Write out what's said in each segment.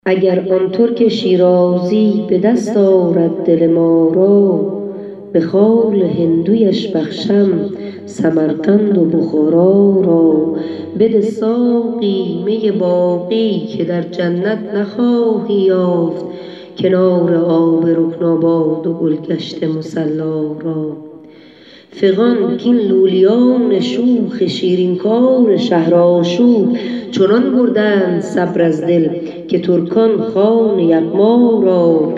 اگر آن ترک شیرازی به دست آرد دل ما را، به خال هندویش بخشم سمرقند و بخارا را. بده ساقی می باقی که در جنت نخواهی یافت کنار آب رکناباد و گلگشت مصلا را. فغان کین لولیان شوخ شیرین کار شهرآشوب چنان بردند صبر از دل که ترکان خوان یغما را.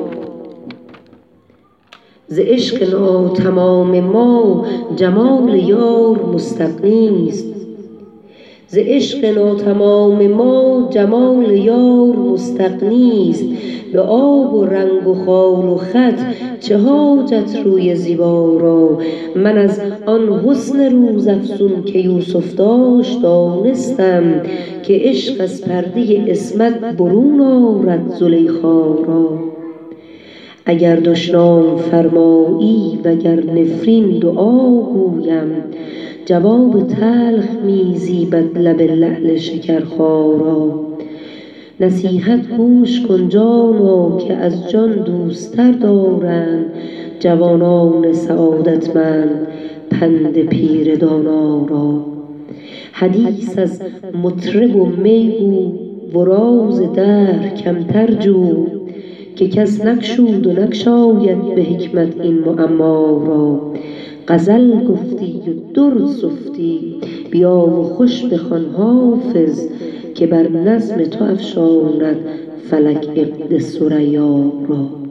ز عشق ناتمام ما جمال یار مستغنی است، ز عشق ناتمام ما جمال یار مستغنی است. به آب و رنگ و خال و خط چه حاجت روی زیبا را. من از آن حسن روزافزون که یوسف داشت دانستم که عشق از پرده عصمت برون آرد زلیخا را. اگر دشنام فرمایی وگر نفرین دعا گویم، جواب تلخ می زیبد لب لعل شکرخا را. نصیحت گوش کن جانا که از جان دوستر دارند جوانان سعادتمند پند پیر دانا را. حدیث از مطرب و می گو و راز دهر کمتر جو، که کس نگشود و نگشاید به حکمت این معما را. غزل گفتی و در سفتی بیا و خوش بخوان حافظ، که بر نظم تو افشاند فلک عقد ثریا را.